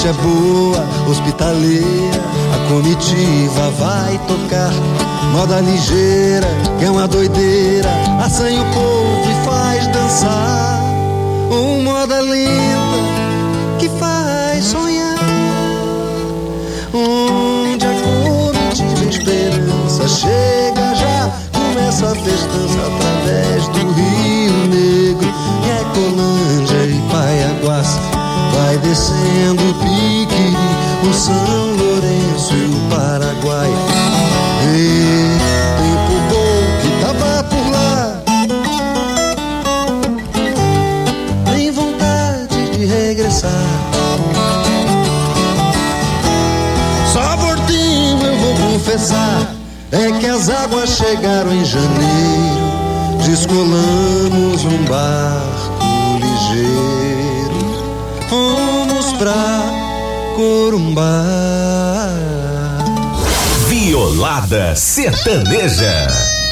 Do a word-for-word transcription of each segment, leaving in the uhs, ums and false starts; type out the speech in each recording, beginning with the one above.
É boa, hospitaleira, a comitiva vai tocar. Moda ligeira, que é uma doideira, assanha o povo e faz dançar. Um moda linda, que faz sonhar. Onde a comitiva esperança chega já, começa a festança através do Rio Negro. Ecolândia e Paiaguás, vai descendo o Piquiri, o São Lourenço e o Paraguai. E tempo bom que tava por lá, tem vontade de regressar. Só Portinho eu vou confessar, é que as águas chegaram em janeiro, descolamos um barco ligeiro, fomos pra Corumbá. Violada sertaneja.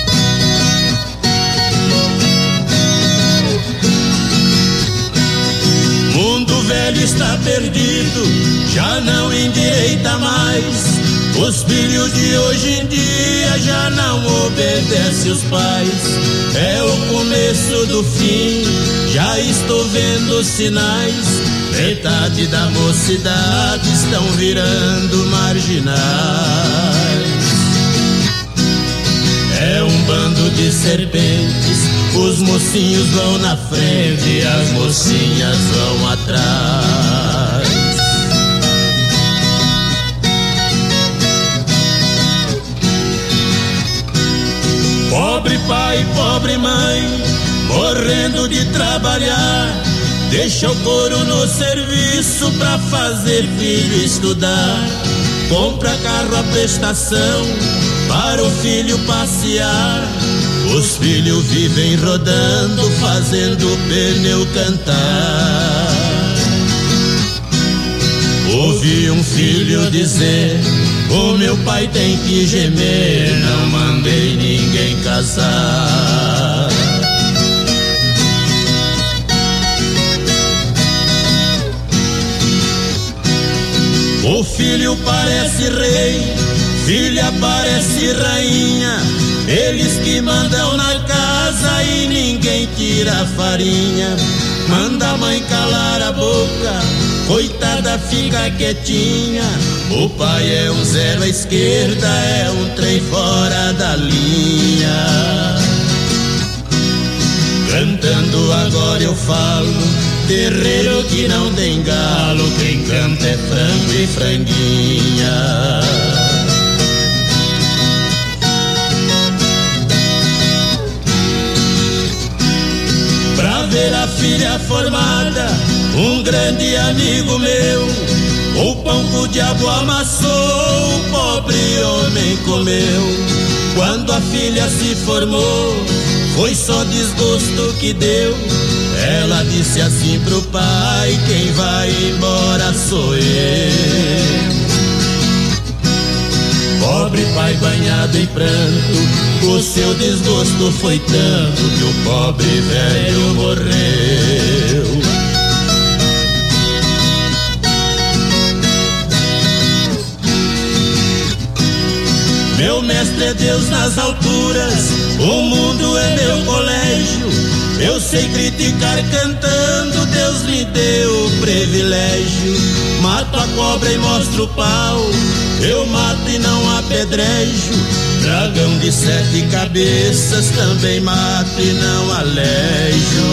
Mundo velho está perdido, já não endireita mais. Os filhos de hoje em dia já não obedecem os pais. É o começo do fim, já estou vendo sinais. Metade da mocidade estão virando marginais. É um bando de serpentes, os mocinhos vão na frente e as mocinhas vão atrás. Pobre pai, pobre mãe, morrendo de trabalhar, deixa o couro no serviço pra fazer filho estudar. Compra carro à prestação para o filho passear. Os filhos vivem rodando, fazendo o pneu cantar. Ouvi um filho dizer: o meu pai tem que gemer, não mandei ninguém casar. O filho parece rei, filha parece rainha, eles que mandam na casa e ninguém tira a farinha. Manda a mãe calar a boca, coitada fica quietinha. O pai é um zero à esquerda, é um trem fora da linha. Cantando agora eu falo, terreiro que não tem galo, quem canta é frango e franguinha. Pra ver a filha formada, um grande amigo meu, o pão que o diabo amassou, o pobre homem comeu. Quando a filha se formou, foi só desgosto que deu. Ela disse assim pro pai: quem vai embora sou eu. Pobre pai banhado em pranto, o seu desgosto foi tanto que o pobre velho morreu. Meu mestre é Deus nas alturas, o mundo é meu colégio. Eu sei criticar cantando, Deus me deu o privilégio. Mato a cobra e mostro o pau, eu mato e não apedrejo. Dragão de sete cabeças também mato e não alejo.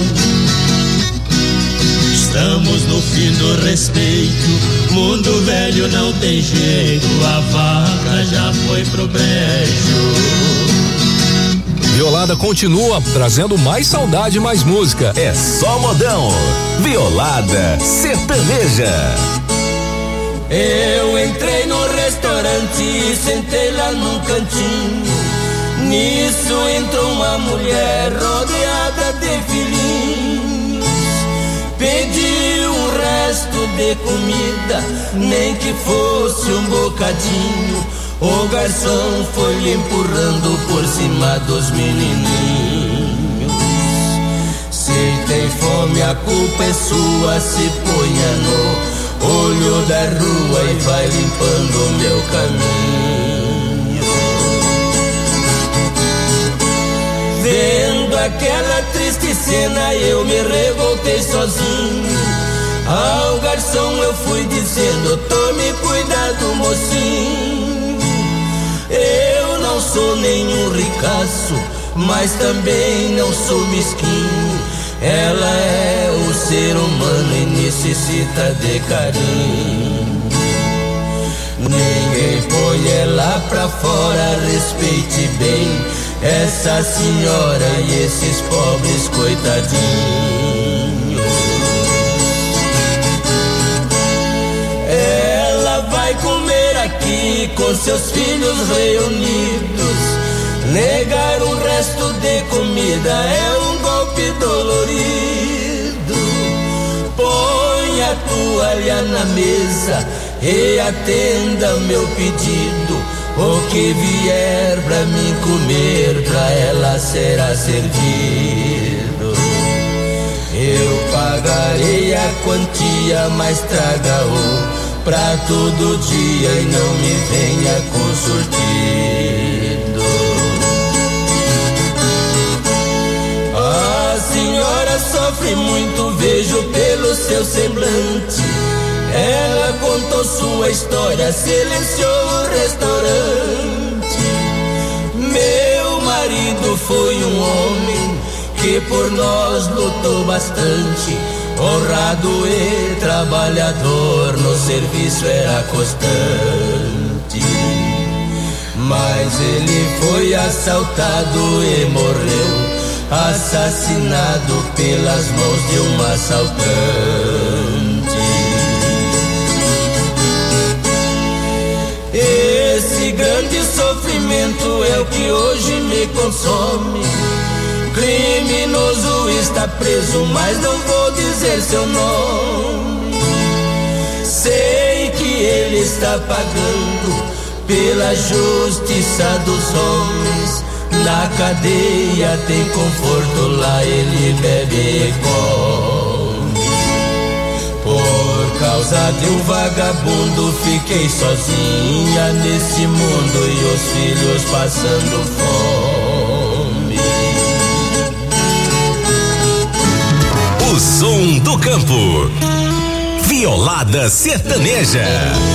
Estamos no fim do respeito, mundo velho não tem jeito, a vaca já foi pro brejo. Violada continua trazendo mais saudade e mais música. É só modão. Violada sertaneja. Eu entrei no restaurante e sentei lá no cantinho. Nisso entrou uma mulher rodeada de filhinhos. Pedi um resto de comida, nem que fosse um bocadinho. O garçom foi lhe empurrando por cima dos menininhos. Se tem fome a culpa é sua, se ponha no olho da rua e vai limpando o meu caminho. Vendo aquela triste cena eu me revoltei sozinho. Ao garçom eu fui dizendo: tome cuidado, mocinho. Eu não sou nenhum ricaço, mas também não sou mesquinho. Ela é o ser humano e necessita de carinho. Ninguém põe ela pra fora, respeite bem essa senhora e esses pobres coitadinhos. Ela vai comer aqui com seus filhos reunidos. Negar o resto de comida é um golpe dolorido. Põe a toalha na mesa e atenda meu pedido. O que vier pra mim comer, pra ela será servido. Eu pagarei a quantia, mas traga o prato do dia e não me venha com surtido. A senhora sofre muito, vejo pelo seu semblante. Ela contou sua história, silenciou o restaurante. Meu marido foi um homem que por nós lutou bastante. Honrado e trabalhador, no serviço era constante. Mas ele foi assaltado e morreu, assassinado pelas mãos de um assaltante. Esse grande sofrimento é o que hoje me consome. Criminoso está preso, mas não vou dizer seu nome. Sei que ele está pagando pela justiça dos homens. Na cadeia tem conforto, lá ele bebe e come. Por causa de um vagabundo fiquei sozinha nesse mundo e os filhos passando fome. O som do campo. Violada Sertaneja.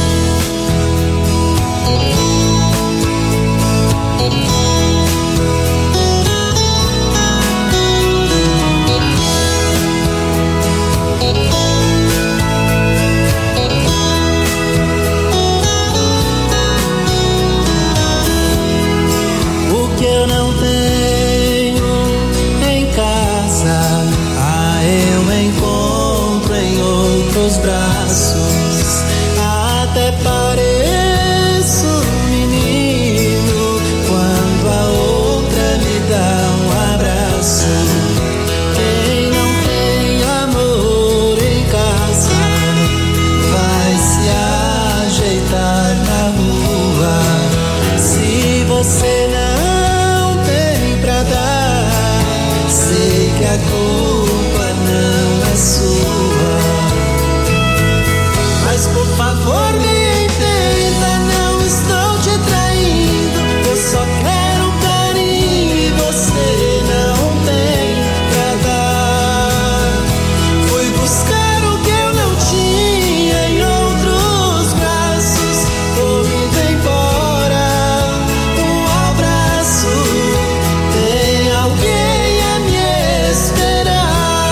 Braços, até pareço um menino quando a outra me dá um abraço. Quem não tem amor em casa vai se ajeitar na rua. Se você não tem pra dar, sei que a culpa não é sua. Mas por favor me entenda, não estou te traindo. Eu só quero carinho e você não tem pra dar. Fui buscar o que eu não tinha em outros braços. Tô indo embora, um abraço. Tem alguém a me esperar.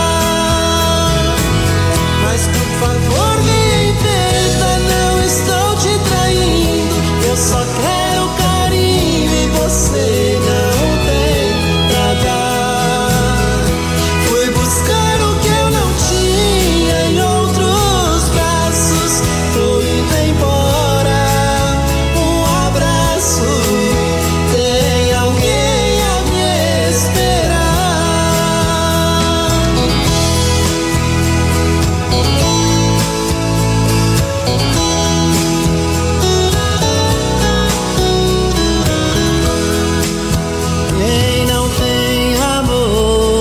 Mas por favor me só quero carinho e você não tem pra dar. Fui buscar o que eu não tinha em outros braços. Tô indo embora, um abraço. Tem alguém a me esperar.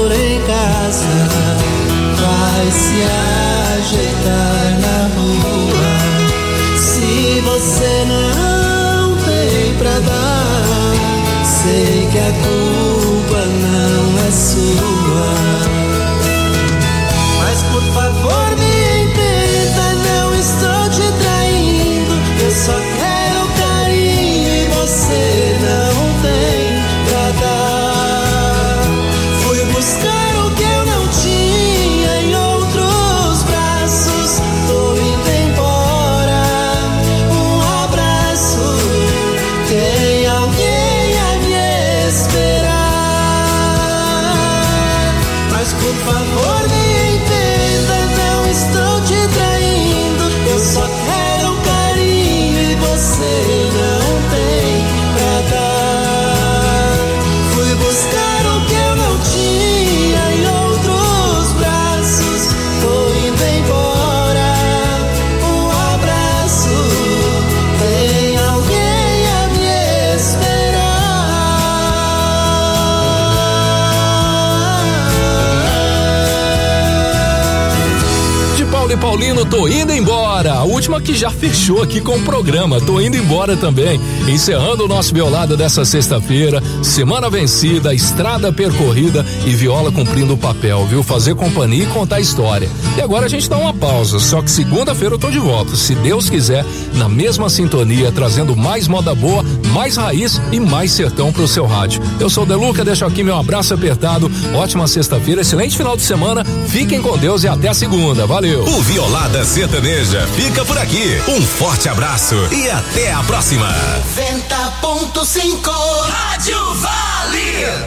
Vai se ajeitar na rua. você não tem pra dar. Sei que a culpa não é sua, mas por favor me entenda, não estou te traindo. Eu só quero carinho e você não tem pra dar. Fui buscar o que eu não tinha em outros braços. Tô indo embora, um abraço. Tem alguém a me esperar, mas por favor me entenda, não estou te traindo. Eu só quero carinho e você não tem pra dar. Fui buscar o que eu não tinha em outros braços. Tô indo embora, um abraço. Tem alguém a me esperar. De Paulo e Paulino, tô indo embora. A última que já fechou aqui com o programa. Tô indo embora também. Encerrando o nosso Violada dessa sexta-feira. Semana vencida, estrada percorrida e Viola cumprindo o papel, viu? Fazer companhia e contar a história. E agora a gente dá uma pausa. Só que segunda-feira eu tô de volta, se Deus quiser, na mesma sintonia, trazendo mais moda boa, mais raiz e mais sertão pro seu rádio. Eu sou o Deluca, deixo aqui meu abraço apertado. Ótima sexta-feira, excelente final de semana. Fiquem com Deus e até a segunda. Valeu! O Violada Sertaneja fica por aqui. Um forte abraço e até a próxima. noventa ponto cinco Rádio Vale.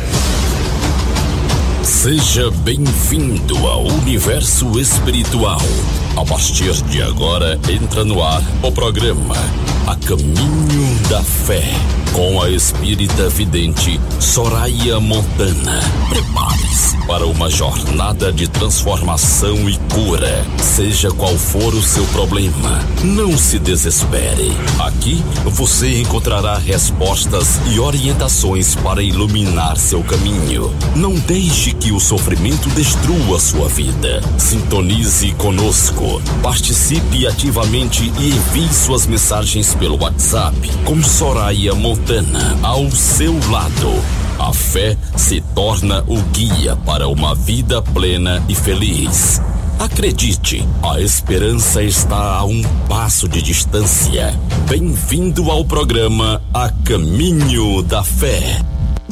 Seja bem-vindo ao universo espiritual. A partir de agora entra no ar o programa A Caminho da Fé, com a espírita vidente Soraya Montana. Prepare-se para uma jornada de transformação e cura. Seja qual for o seu problema, não se desespere. Aqui você encontrará respostas e orientações para iluminar seu caminho. Não deixe que o sofrimento destrua sua vida. Sintonize conosco. Participe ativamente e envie suas mensagens pelo WhatsApp com Soraya Montana ao seu lado. A fé se torna o guia para uma vida plena e feliz. Acredite, a esperança está a um passo de distância. Bem-vindo ao programa A Caminho da Fé.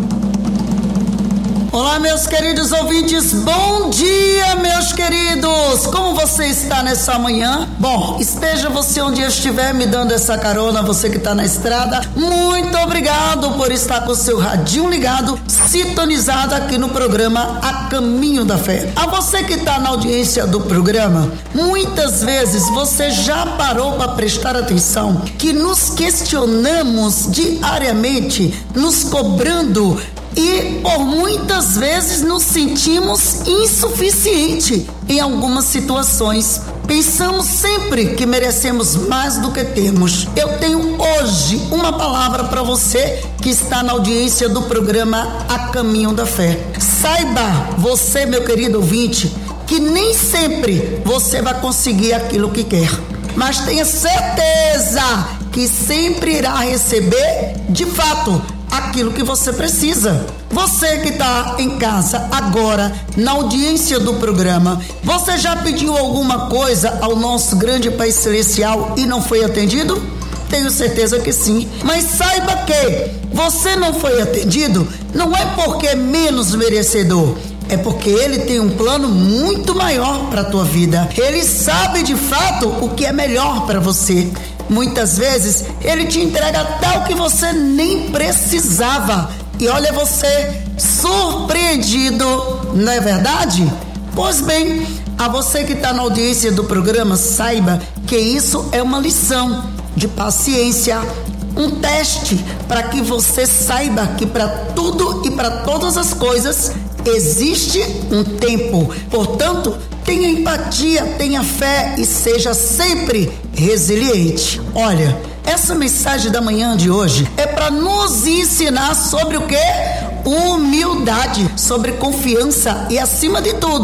Olá, meus queridos ouvintes, bom dia, meus queridos! Como você está nessa manhã? Bom, esteja você onde estiver me dando essa carona, você que está na estrada, muito obrigado por estar com o seu radinho ligado, sintonizado aqui no programa A Caminho da Fé. A você que está na audiência do programa, muitas vezes você já parou para prestar atenção que nos questionamos diariamente, nos cobrando, e por muitas vezes nos sentimos insuficientes em algumas situações. Pensamos sempre que merecemos mais do que temos. Eu tenho hoje uma palavra para você que está na audiência do programa A Caminho da Fé. Saiba, você, meu querido ouvinte, que nem sempre você vai conseguir aquilo que quer, mas tenha certeza que sempre irá receber, de fato, aquilo que você precisa. Você que está em casa agora, na audiência do programa, você já pediu alguma coisa ao nosso grande Pai Celestial e não foi atendido? Tenho certeza que sim, mas saiba que você não foi atendido não é porque é menos merecedor, é porque Ele tem um plano muito maior para a tua vida. Ele sabe de fato o que é melhor para você. Muitas vezes Ele te entrega tal que você nem precisava. E olha você surpreendido, não é verdade? Pois bem, a você que está na audiência do programa, saiba que isso é uma lição de paciência, um teste para que você saiba que para tudo e para todas as coisas existe um tempo. Portanto, tenha empatia, tenha fé e seja sempre resiliente. Olha, essa mensagem da manhã de hoje é para nos ensinar sobre o quê? Humildade, sobre confiança e, acima de tudo,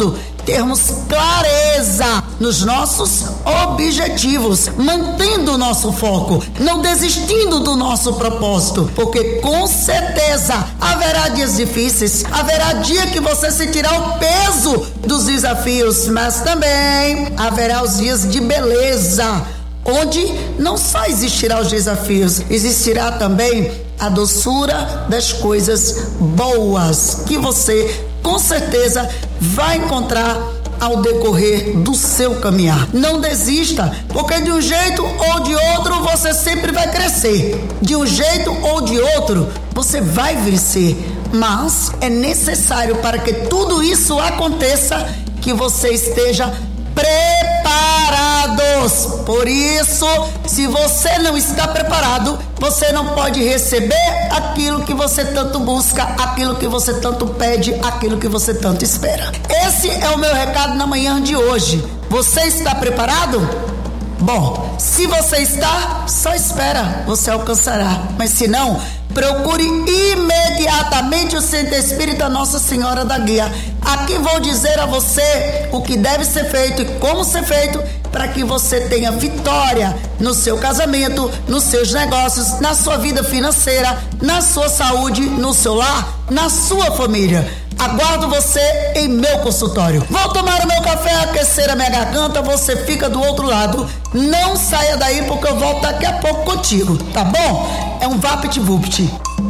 termos clareza nos nossos objetivos, mantendo o nosso foco, não desistindo do nosso propósito, porque com certeza haverá dias difíceis, haverá dia que você sentirá o peso dos desafios, mas também haverá os dias de beleza, onde não só existirá os desafios, existirá também a doçura das coisas boas que você com certeza vai encontrar ao decorrer do seu caminhar. Não desista, porque de um jeito ou de outro você sempre vai crescer. De um jeito ou de outro você vai vencer. Mas é necessário, para que tudo isso aconteça, que você esteja preparados. Por isso, se você não está preparado, você não pode receber aquilo que você tanto busca, aquilo que você tanto pede, aquilo que você tanto espera. Esse é o meu recado na manhã de hoje. Você está preparado? Bom, se você está, só espera, você alcançará. Mas se não, procure imediatamente o Centro Espírita Nossa Senhora da Guia. Aqui vou dizer a você o que deve ser feito e como ser feito, para que você tenha vitória no seu casamento, nos seus negócios, na sua vida financeira, na sua saúde, no seu lar, na sua família. Aguardo você em meu consultório. Vou tomar o meu café, aquecer a minha garganta, você fica do outro lado. Não saia daí, porque eu volto daqui a pouco contigo, tá bom? É um vapt-vupt.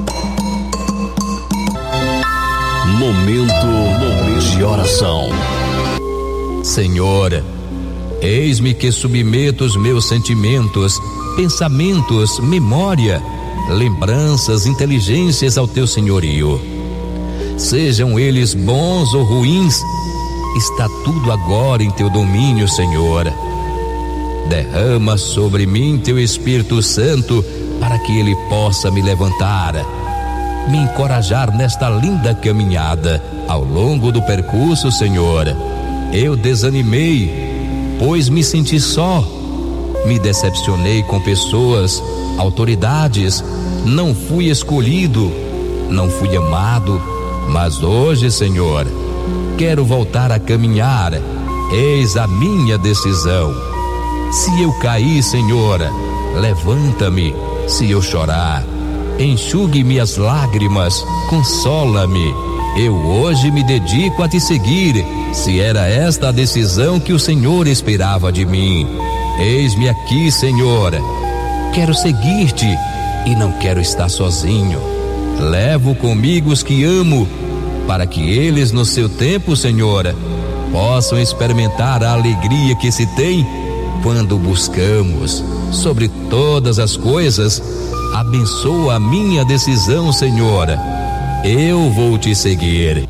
Momento, momento de oração. Senhor, eis-me que submeto os meus sentimentos, pensamentos, memória, lembranças, inteligências ao teu senhorio. Sejam eles bons ou ruins, está tudo agora em teu domínio, Senhor. Derrama sobre mim teu Espírito Santo, para que ele possa me levantar, me encorajar nesta linda caminhada. Ao longo do percurso, Senhor, eu desanimei, pois me senti só, me decepcionei com pessoas, autoridades, não fui escolhido, não fui amado. Mas hoje, Senhor, quero voltar a caminhar, eis a minha decisão. Se eu cair, Senhor, levanta-me. Se eu chorar, enxugue-me as lágrimas, consola-me. Eu hoje me dedico a te seguir, se era esta a decisão que o Senhor esperava de mim. Eis-me aqui, Senhor, quero seguir-te e não quero estar sozinho. Levo comigo os que amo, para que eles no seu tempo, Senhor, possam experimentar a alegria que se tem quando buscamos. Sobre todas as coisas, abençoa a minha decisão, Senhor. Eu vou te seguir.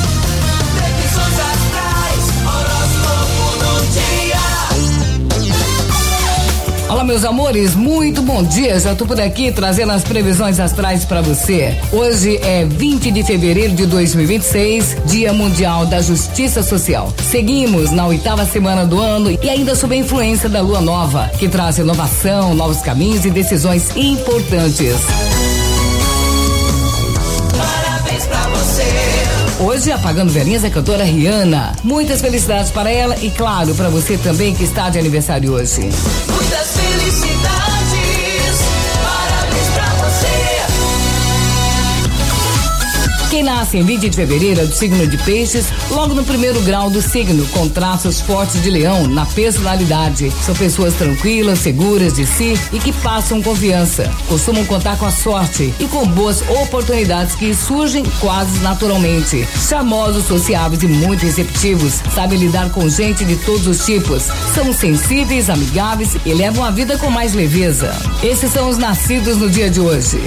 Olá, meus amores, muito bom dia. Já tô por aqui trazendo as previsões astrais para você. Hoje é vinte de fevereiro de dois mil e vinte e seis, Dia Mundial da Justiça Social. Seguimos na oitava semana do ano e ainda sob a influência da lua nova, que traz inovação, novos caminhos e decisões importantes. Parabéns pra você. Hoje, apagando velhinhas, a cantora Rihanna. Muitas felicidades para ela e, claro, para você também que está de aniversário hoje. Muitas felicidades, parabéns pra você. Quem nasce em vinte de fevereiro é do signo de Peixes, logo no primeiro grau do signo, com traços fortes de leão na personalidade. São pessoas tranquilas, seguras de si e que passam confiança. Costumam contar com a sorte e com boas oportunidades que surgem quase naturalmente. Charmosos, sociáveis e muito receptivos. Sabem lidar com gente de todos os tipos. São sensíveis, amigáveis e levam a vida com mais leveza. Esses são os nascidos no dia de hoje.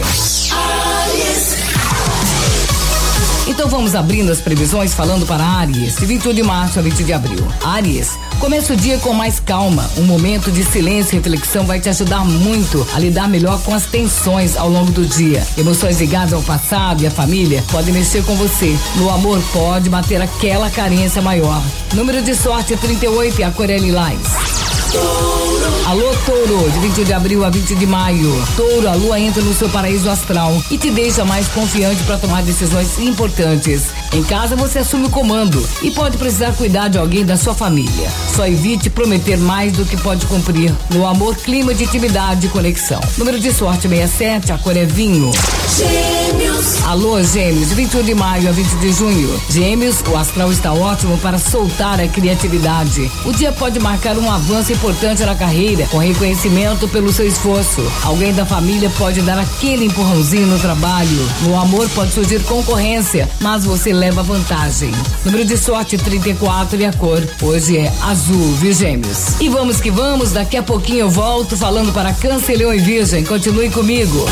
Então vamos abrindo as previsões falando para Áries, de vinte e um de março a vinte de abril. Áries, comece o dia com mais calma. Um momento de silêncio e reflexão vai te ajudar muito a lidar melhor com as tensões ao longo do dia. Emoções ligadas ao passado e à família podem mexer com você. No amor pode bater aquela carência maior. Número de sorte é trinta e oito e a cor é lilás. Alô, Touro, de vinte de abril a vinte de maio. Touro, a lua entra no seu paraíso astral e te deixa mais confiante para tomar decisões importantes. Em casa você assume o comando e pode precisar cuidar de alguém da sua família. Só evite prometer mais do que pode cumprir. No amor, clima de intimidade e conexão. Número de sorte sessenta e sete, a cor é vinho. Gêmeos. Alô, Gêmeos, de vinte e um de maio a vinte de junho. Gêmeos, o astral está ótimo para soltar a criatividade. O dia pode marcar um avanço importante na carreira, com reconhecimento pelo seu esforço. Alguém da família pode dar aquele empurrãozinho no trabalho. No amor pode surgir concorrência, mas você leva vantagem. Número de sorte trinta e quatro e a cor hoje é azul, viu, Gêmeos? E vamos que vamos, daqui a pouquinho eu volto falando para Câncer, Leão e Virgem. Continue comigo.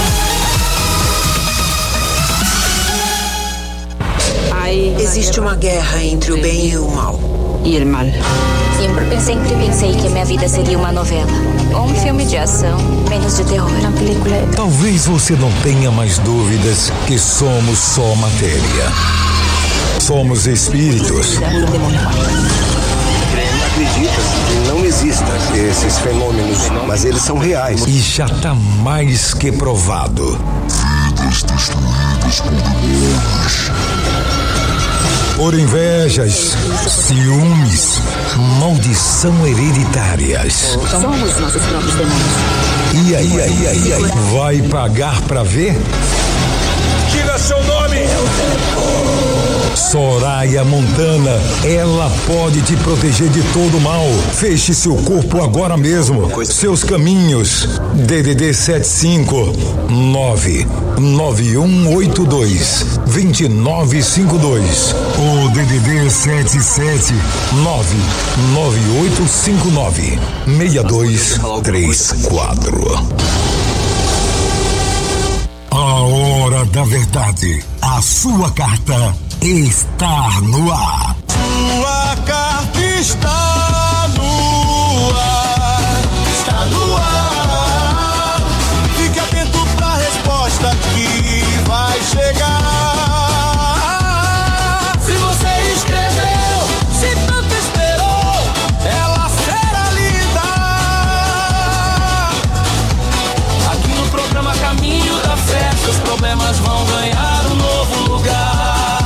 Existe uma guerra entre o bem e o mal. E o mal. Sempre, sempre pensei que a minha vida seria uma novela. Ou um filme de ação, menos de terror. Uma película. Talvez você não tenha mais dúvidas que somos só matéria. Somos espíritos. Acredita que não existam esses fenômenos, mas eles são reais. E já está mais que provado. Vidas destruídas por demônios. Por invejas, ciúmes, maldição hereditárias. Somos nossos próprios demônios. E aí, aí, aí, aí, vai pagar pra ver? Diga seu nome! Soraya Montana, ela pode te proteger de todo mal. Feche seu corpo agora mesmo. Seus caminhos. D D D sete cinco nove nove um oito dois dois nove cinco dois ou D D D sete sete nove nove oito cinco nove seis dois três quatro. A hora da verdade. A sua carta está no ar. Sua carta está no ar. Está no ar. Fique atento pra resposta que vai chegar. Se você escreveu, se tanto esperou, ela será lida. Aqui no programa Caminho da Fé, seus problemas vão ganhar um novo lugar.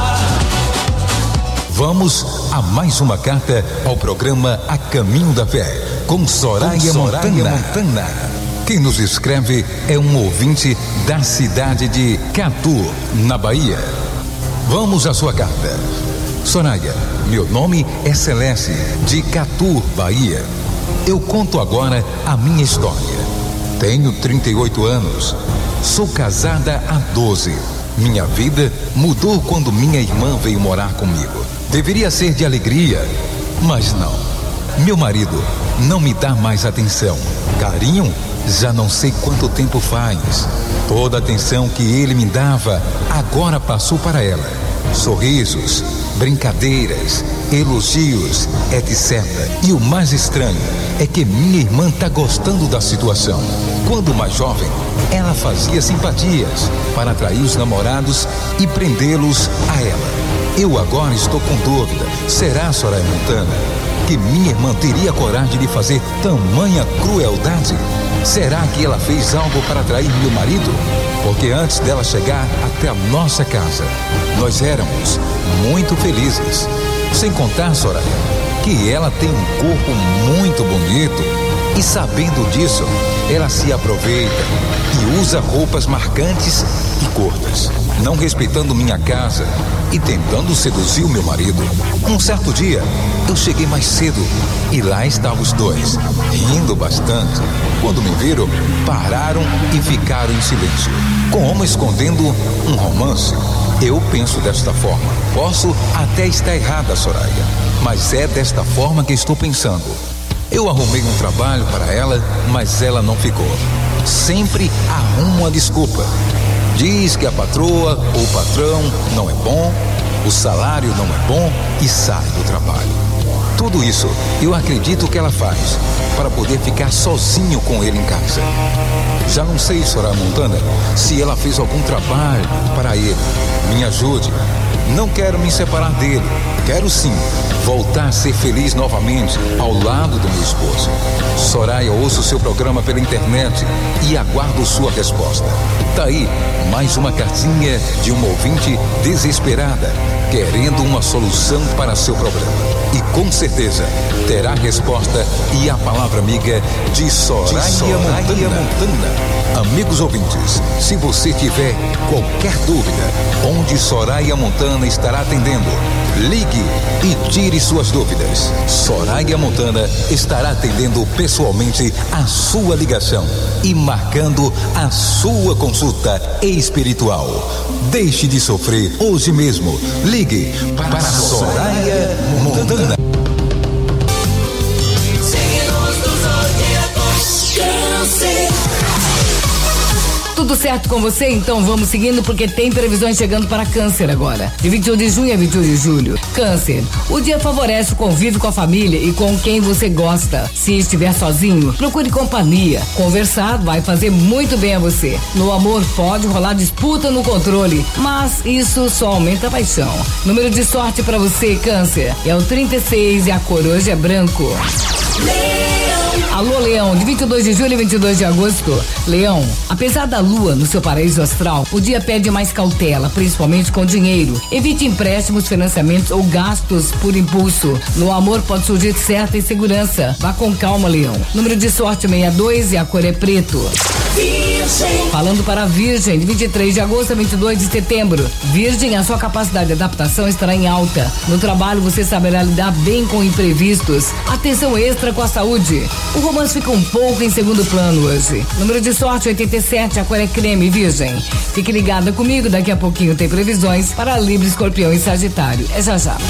Vamos a mais uma carta ao programa A Caminho da Fé, com Soraya, com Soraya Montana. Montana. Quem nos escreve é um ouvinte da cidade de Catu, na Bahia. Vamos à sua carta. Soraya, meu nome é Celeste, de Catu, Bahia. Eu conto agora a minha história. Tenho trinta e oito anos. Sou casada há doze. Minha vida mudou quando minha irmã veio morar comigo. Deveria ser de alegria, mas não. Meu marido não me dá mais atenção. Carinho, já não sei quanto tempo faz. Toda a atenção que ele me dava, agora passou para ela. Sorrisos, brincadeiras, elogios, etcétera. E o mais estranho é que minha irmã está gostando da situação. Quando mais jovem, ela fazia simpatias para atrair os namorados e prendê-los a ela. Eu agora estou com dúvida. Será, Soraya Montana, que minha irmã teria coragem de fazer tamanha crueldade? Será que ela fez algo para atrair meu marido? Porque antes dela chegar até a nossa casa, nós éramos muito felizes. Sem contar, Soraya, que ela tem um corpo muito bonito e, sabendo disso, ela se aproveita e usa roupas marcantes e curtas, não respeitando minha casa e tentando seduzir o meu marido. Um certo dia, eu cheguei mais cedo e lá estavam os dois, rindo bastante. Quando me viram, pararam e ficaram em silêncio, como escondendo um romance. Eu penso desta forma. Posso até estar errada, Soraya, mas é desta forma que estou pensando. Eu arrumei um trabalho para ela, mas ela não ficou. Sempre arruma uma desculpa. Diz que a patroa ou o patrão não é bom, o salário não é bom e sai do trabalho. Tudo isso eu acredito que ela faz para poder ficar sozinho com ele em casa. Já não sei, Soraya Montana, se ela fez algum trabalho para ele. Me ajude. Não quero me separar dele. Quero sim voltar a ser feliz novamente ao lado do meu esposo. Soraya, ouço o seu programa pela internet e aguardo sua resposta. Tá aí mais uma cartinha de uma ouvinte desesperada, querendo uma solução para seu problema. E com certeza terá resposta e a palavra amiga de Soraya, de Soraya Montana. Montana. Amigos ouvintes, se você tiver qualquer dúvida, onde Soraya Montana estará atendendo, ligue e tire suas dúvidas. Soraya Montana estará atendendo pessoalmente a sua ligação e marcando a sua consulta espiritual. Deixe de sofrer hoje mesmo. Ligue para, para Soraya Montana. Tudo certo com você? Então vamos seguindo, porque tem previsões chegando para Câncer agora. De vinte e um de junho a vinte e um de julho. Câncer, o dia favorece o convívio com a família e com quem você gosta. Se estiver sozinho, procure companhia. Conversar vai fazer muito bem a você. No amor pode rolar disputa no controle, mas isso só aumenta a paixão. Número de sorte para você, Câncer, é o trinta e seis e a cor hoje é branco. Alô, Leão, de vinte e dois de julho e vinte e dois de agosto. Leão, apesar da lua no seu paraíso astral, o dia pede mais cautela, principalmente com dinheiro. Evite empréstimos, financiamentos ou gastos por impulso. No amor pode surgir certa insegurança. Vá com calma, Leão. Número de sorte sessenta e dois e a cor é preto. Virgem. Falando para a Virgem, de vinte e três de agosto a vinte e dois de setembro. Virgem, a sua capacidade de adaptação estará em alta. No trabalho você saberá lidar bem com imprevistos. Atenção extra com a saúde. O romance fica um pouco em segundo plano hoje. Número de sorte oitenta e sete, a cor é creme, Virgem. Fique ligada comigo, daqui a pouquinho tem previsões para Libra, Escorpião e Sagitário. É já já.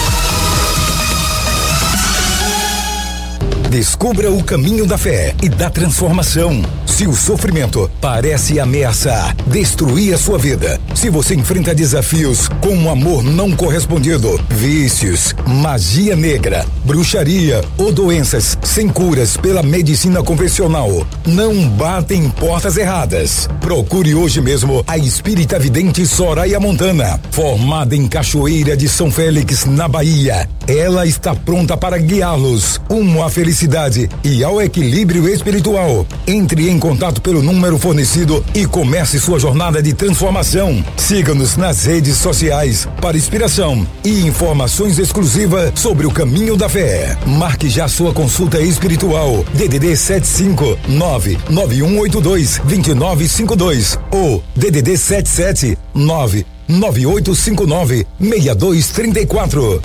Descubra o caminho da fé e da transformação. Se o sofrimento parece ameaçar destruir a sua vida, se você enfrenta desafios com um amor não correspondido, vícios, magia negra, bruxaria ou doenças sem curas pela medicina convencional, não bate em portas erradas. Procure hoje mesmo a espírita vidente Soraya Montana, formada em Cachoeira de São Félix, na Bahia. Ela está pronta para guiá-los rumo à felicidade e ao equilíbrio espiritual. Entre em contato pelo número fornecido e comece sua jornada de transformação. Siga-nos nas redes sociais para inspiração e informações exclusivas sobre o caminho da fé. Marque já sua consulta espiritual. D D D sete cinco nove nove um oito dois dois nove cinco dois ou D D D sete sete nove nove oito cinco nove seis dois três quatro.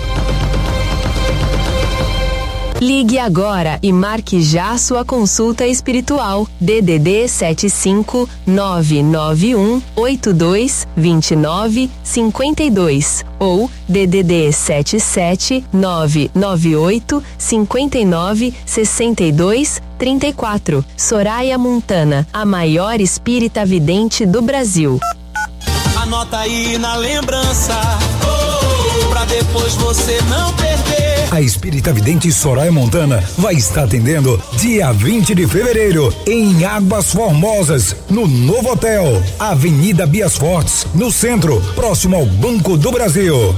Ligue agora e marque já sua consulta espiritual. D D D sete cinco nove nove um oito dois dois nove cinco dois ou D D D sete sete nove nove oito cinco nove seis dois três quatro. Soraya Montana, a maior espírita vidente do Brasil. Anota aí na lembrança, oh, pra depois você não perder. A espírita vidente Soraya Montana vai estar atendendo dia vinte de fevereiro em Águas Formosas, no novo hotel, Avenida Bias Fortes, no centro, próximo ao Banco do Brasil.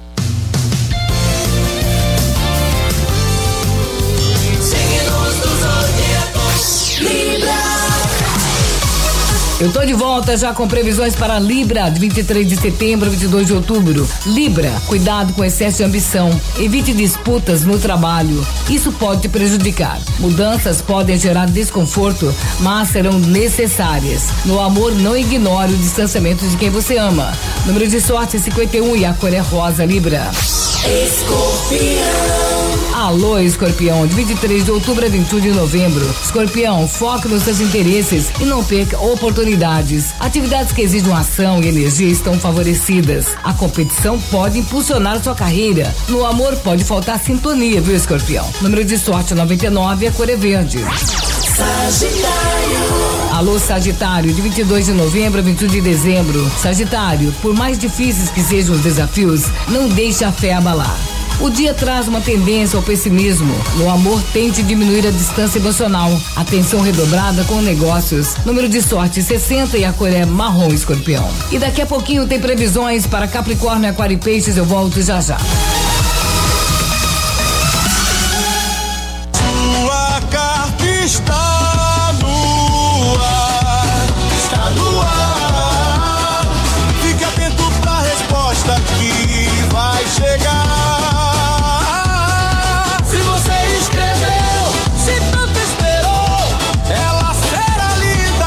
Eu tô de volta já com previsões para Libra, de vinte e três de setembro a vinte e dois de outubro. Libra, cuidado com excesso de ambição. Evite disputas no trabalho. Isso pode te prejudicar. Mudanças podem gerar desconforto, mas serão necessárias. No amor, não ignore o distanciamento de quem você ama. Número de sorte é cinquenta e um e a cor é rosa, Libra. Escorpião. Alô, Escorpião, de vinte e três de outubro a vinte e um de novembro. Escorpião, foque nos seus interesses e não perca oportunidades. Atividades que exigem ação e energia estão favorecidas. A competição pode impulsionar sua carreira. No amor pode faltar sintonia, viu, Escorpião? Número de sorte noventa e nove, a cor é verde. Sagitário. Alô, Sagitário, de vinte e dois de novembro a vinte e um de dezembro. Sagitário, por mais difíceis que sejam os desafios, não deixe a fé abalar. O dia traz uma tendência ao pessimismo. No amor, tente diminuir a distância emocional. Atenção redobrada com negócios. Número de sorte sessenta e a cor é marrom escorpião. E daqui a pouquinho tem previsões para Capricórnio, Aquário e Peixes. Eu volto já já. Sua carta está no ar, está no ar. Fique atento pra resposta que vai chegar. Se você escreveu, se tanto esperou, ela será lida.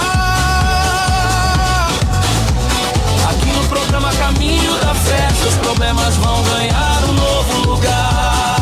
Aqui no programa Caminho da Fé, seus problemas vão ganhar um novo lugar.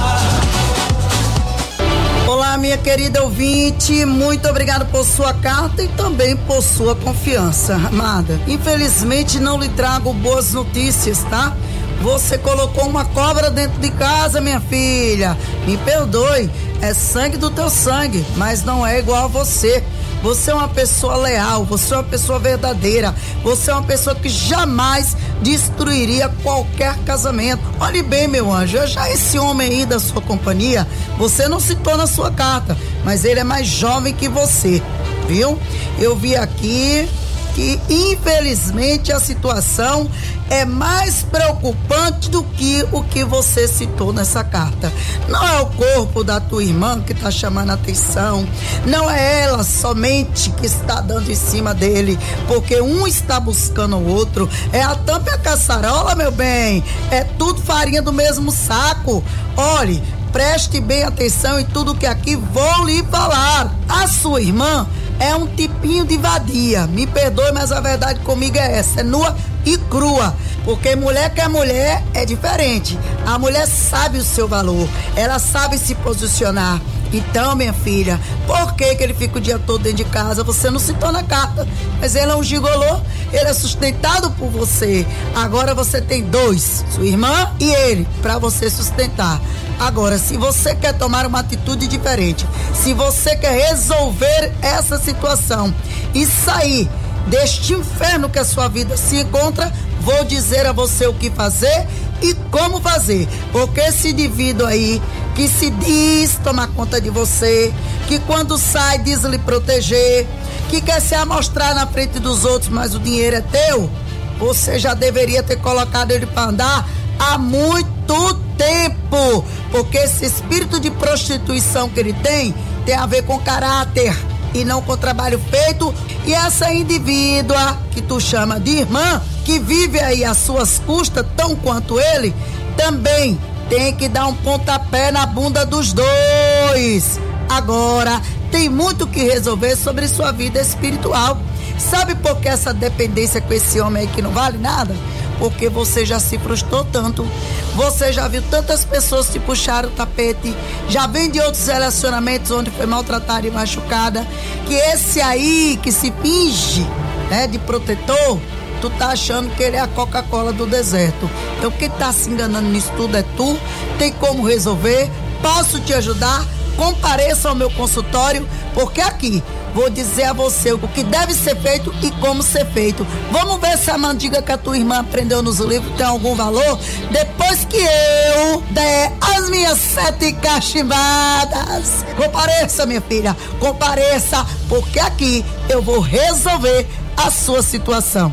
Olá, minha querida ouvinte, muito obrigado por sua carta e também por sua confiança, amada. Infelizmente não lhe trago boas notícias, tá? Você colocou uma cobra dentro de casa, minha filha. Me perdoe, é sangue do teu sangue, mas não é igual a você. Você é uma pessoa leal, você é uma pessoa verdadeira, você é uma pessoa que jamais destruiria qualquer casamento. Olhe bem, meu anjo, já esse homem aí da sua companhia, você não citou na sua carta, mas ele é mais jovem que você, viu? Eu vi aqui que infelizmente a situação é mais preocupante do que o que você citou nessa carta. Não é o corpo da tua irmã que está chamando a atenção, não é ela somente que está dando em cima dele, porque um está buscando o outro, é a tampa e a caçarola, meu bem, é tudo farinha do mesmo saco. Olhe, preste bem atenção em tudo que aqui vou lhe falar. A sua irmã é um tipinho de vadia, me perdoe, mas a verdade comigo é essa, é nua e crua, porque mulher que é mulher é diferente, a mulher sabe o seu valor, ela sabe se posicionar. Então, minha filha, por que que ele fica o dia todo dentro de casa? Você não citou na carta, mas ele é um gigolô, ele é sustentado por você. Agora você tem dois, sua irmã e ele, para você sustentar. Agora, se você quer tomar uma atitude diferente, se você quer resolver essa situação e sair deste inferno que a sua vida se encontra, vou dizer a você o que fazer e como fazer, porque esse indivíduo aí que se diz tomar conta de você, que quando sai diz lhe proteger, que quer se amostrar na frente dos outros, mas o dinheiro é teu, você já deveria ter colocado ele para andar há muito tempo, porque esse espírito de prostituição que ele tem tem a ver com caráter e não com trabalho feito. E essa indivídua que tu chama de irmã, que vive aí às suas custas tão quanto ele, também tem que dar um pontapé na bunda dos dois. Agora tem muito que resolver sobre sua vida espiritual. Sabe por que essa dependência com esse homem aí que não vale nada? Porque você já se frustrou tanto, você já viu tantas pessoas te puxar o tapete, já vem de outros relacionamentos onde foi maltratada e machucada, que esse aí que se finge, né, de protetor, tu tá achando que ele é a Coca-Cola do deserto. Então quem tá se enganando nisso tudo é tu. Tem como resolver, posso te ajudar, compareça ao meu consultório, porque aqui vou dizer a você o que deve ser feito e como ser feito. Vamos ver se a mandiga que a tua irmã aprendeu nos livros tem algum valor depois que eu der as minhas sete cachimbadas. Compareça, minha filha, compareça, porque aqui eu vou resolver a sua situação.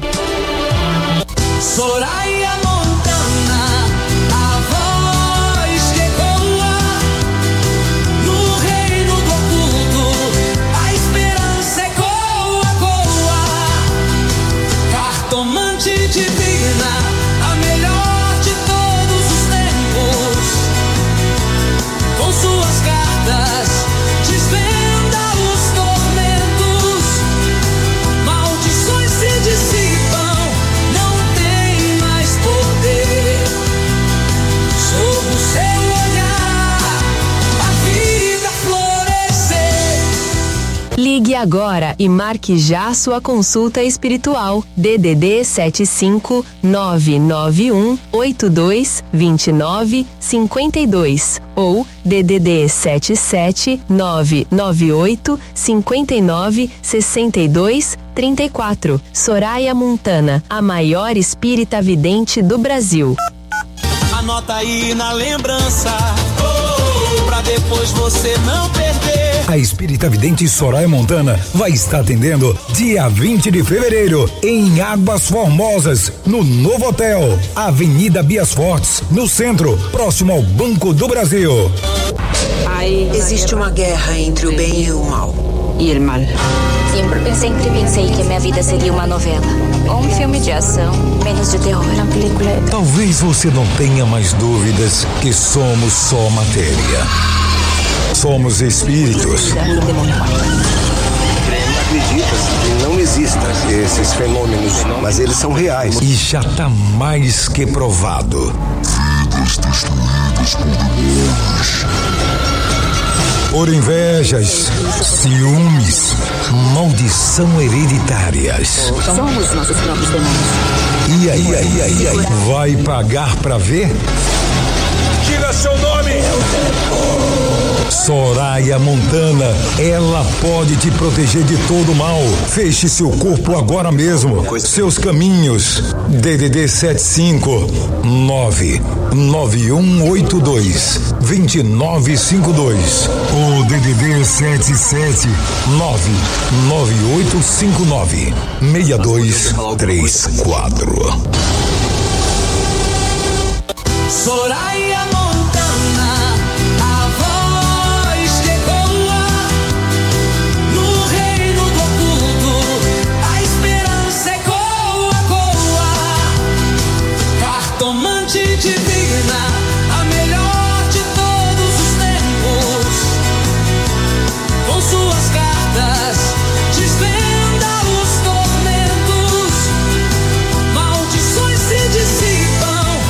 Soraya Montana, a voz que ecoa no reino do oculto, a esperança ecoa, ecoa. Cartomante divina, a melhor de todos os tempos, com suas cartas desvenda os tormentos, maldições se dissipam, não tem mais poder. Sob o seu olhar, a vida florescer. Ligue agora e marque já sua consulta espiritual. D D D sete cinco nove nove um oito dois dois nove cinco dois ou D D D sete sete nove nove oito cinco nove seis dois três quatro. Soraya Montana, a maior espírita vidente do Brasil. A Anota aí na lembrança, oh, pra depois você não perder. A espírita vidente Soraya Montana vai estar atendendo dia vinte de fevereiro em Águas Formosas, no novo hotel, Avenida Bias Fortes, no centro, próximo ao Banco do Brasil. Existe uma guerra entre o bem e o mal. E el mal. Sempre, sempre pensei que a minha vida seria uma novela. Ou um filme de ação, menos de terror. Uma película. Talvez você não tenha mais dúvidas que somos só matéria. Somos espíritos. Acredita que não existam esses fenômenos, mas eles são reais. E já está mais que provado. Vidas destruídas por demônios. Por invejas, ciúmes, maldição hereditárias. Somos nossos próprios demônios. E aí, e aí, e aí, e aí? Vai pagar pra ver? Diga seu nome! Soraya Montana, ela pode te proteger de todo mal. Feche seu corpo agora mesmo. Seus caminhos. D D D sete cinco nove nove um oito dois dois nove cinco dois ou D D D sete sete nove nove oito cinco nove seis dois três quatro. Soraya Montana, a voz que ecoa no reino do oculto, a esperança ecoa, coa. Cartomante divina, a melhor de todos os tempos, com suas cartas desvenda os tormentos, maldições se dissipam.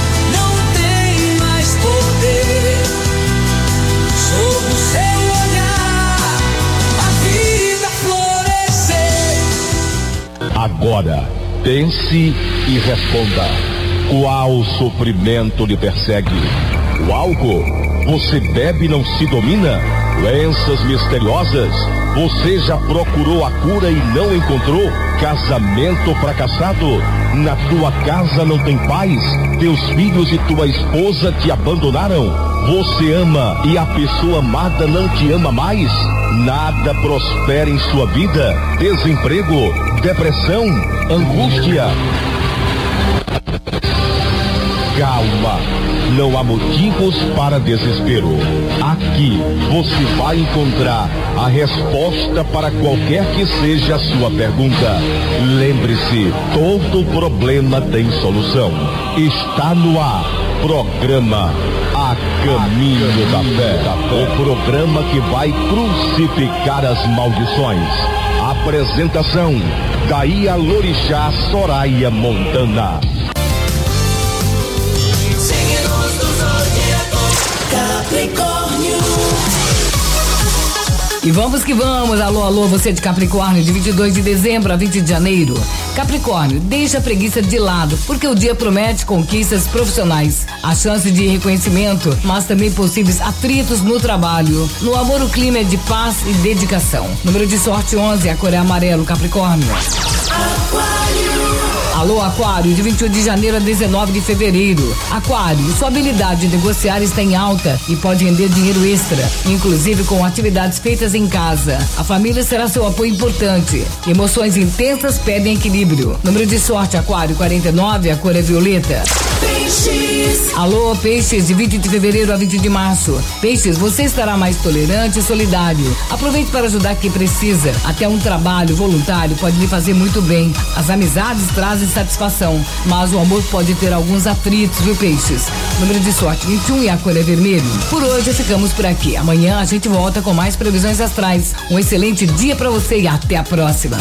Sob o seu olhar, a vida florescer. Agora, pense e responda. Qual sofrimento lhe persegue? O álcool? Você bebe e não se domina? Doenças misteriosas? Você já procurou a cura e não encontrou? Casamento fracassado? Na tua casa não tem paz? Teus filhos e tua esposa te abandonaram? Você ama e a pessoa amada não te ama mais? Nada prospera em sua vida? Desemprego? Depressão? Angústia? Calma, não há motivos para desespero. Aqui você vai encontrar a resposta para qualquer que seja a sua pergunta. Lembre-se, todo problema tem solução. Está no ar, programa A Caminho da Fé, o programa que vai crucificar as maldições. Apresentação, daí a Lorixá Soraya Montana. Capricórnio. E vamos que vamos, alô, alô, você de Capricórnio, de vinte e dois de dezembro a vinte de janeiro. Capricórnio, deixa a preguiça de lado, porque o dia promete conquistas profissionais, a chance de reconhecimento, mas também possíveis atritos no trabalho. No amor, o clima é de paz e dedicação. Número de sorte onze, a cor é amarelo, Capricórnio. Alô, Aquário, de vinte e um de janeiro a dezenove de fevereiro. Aquário, sua habilidade de negociar está em alta e pode render dinheiro extra, inclusive com atividades feitas em casa. A família será seu apoio importante. Emoções intensas pedem equilíbrio. Número de sorte, Aquário, quarenta e nove, a cor é violeta. Peixes. Alô, Peixes, de vinte de fevereiro a vinte de março. Peixes, você estará mais tolerante e solidário. Aproveite para ajudar quem precisa. Até um trabalho voluntário pode lhe fazer muito bem. As amizades trazem satisfação, mas o amor pode ter alguns atritos, viu, Peixes? Número de sorte vinte e um e a cor é vermelho. Por hoje ficamos por aqui. Amanhã a gente volta com mais previsões astrais. Um excelente dia pra você e até a próxima.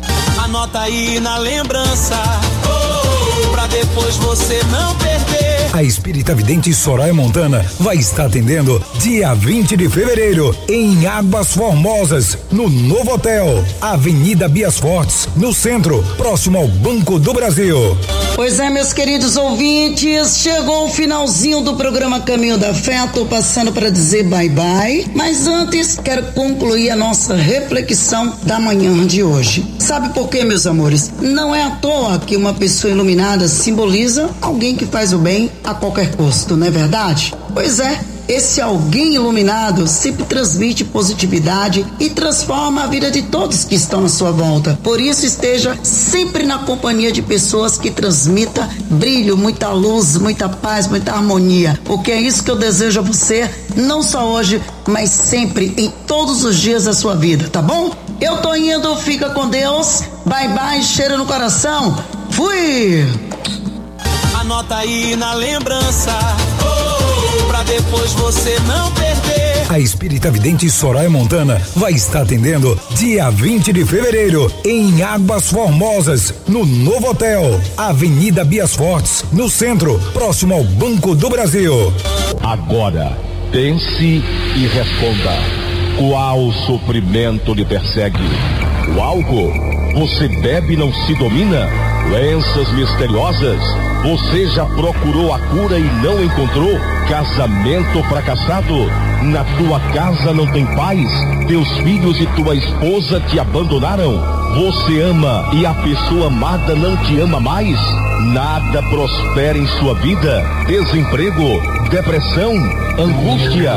Anota aí na lembrança, oh, pra depois você não perder. A espírita vidente Soraya Montana vai estar atendendo dia vinte de fevereiro em Águas Formosas, no novo hotel, Avenida Bias Fortes, no centro, próximo ao Banco do Brasil. Pois é, meus queridos ouvintes, chegou o finalzinho do programa Caminho da Fé. Tô passando para dizer bye bye, mas antes quero concluir a nossa reflexão da manhã de hoje. Sabe por quê, meus amores? Não é à toa que uma pessoa iluminada simboliza alguém que faz o bem a qualquer custo, não é verdade? Pois é, esse alguém iluminado sempre transmite positividade e transforma a vida de todos que estão à sua volta. Por isso, esteja sempre na companhia de pessoas que transmitam brilho, muita luz, muita paz, muita harmonia, porque é isso que eu desejo a você, não só hoje, mas sempre, em todos os dias da sua vida, tá bom? Eu tô indo, fica com Deus, bye bye, cheiro no coração, fui! Anota aí na lembrança, oh, pra depois você não perder. A espírita vidente Soraya Montana vai estar atendendo dia vinte de fevereiro em Águas Formosas, no novo hotel, Avenida Bias Fortes, no centro, próximo ao Banco do Brasil. Agora, pense e responda. Qual sofrimento lhe persegue? O álcool? Você bebe e não se domina? Doenças misteriosas? Você já procurou a cura e não encontrou? Casamento fracassado? Na tua casa não tem paz? Teus filhos e tua esposa te abandonaram? Você ama e a pessoa amada não te ama mais? Nada prospera em sua vida? Desemprego? Depressão? Angústia?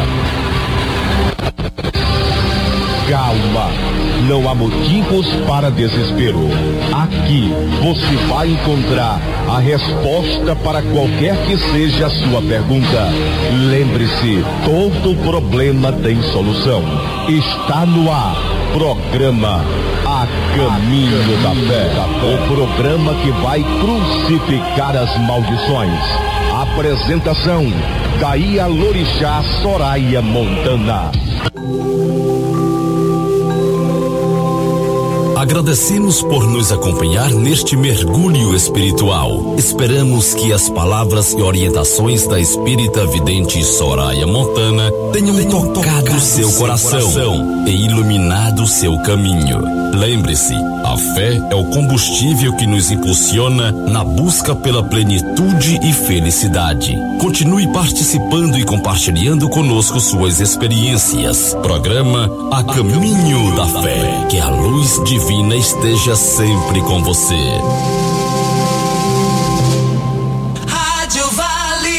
Calma, não há motivos para desespero. Aqui você vai encontrar a resposta para qualquer que seja a sua pergunta. Lembre-se, todo problema tem solução. Está no ar, programa A Caminho da Fé, o programa que vai crucificar as maldições. Apresentação, daí a Lorixá Soraya Montana. Agradecemos por nos acompanhar neste mergulho espiritual. Esperamos que as palavras e orientações da espírita vidente Soraya Montana tenham, tenham tocado, tocado seu coração, coração e iluminado seu caminho. Lembre-se, a fé é o combustível que nos impulsiona na busca pela plenitude e felicidade. Continue participando e compartilhando conosco suas experiências. Programa A Caminho da Fé. Que a luz divina esteja sempre com você. Rádio Vale.